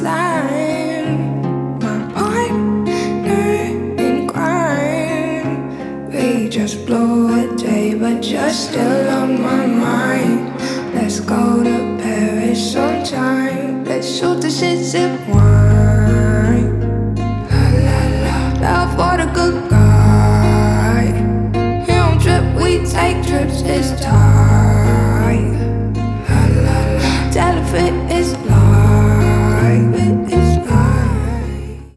slime. My partner in crime. We just blew a day, but you're still on my mind. Let's go to Paris sometime. Let's shoot the shit, sip wine. La la la, love for the good guy. He don't trip, we take trips, it's tight. La la la, tell if it is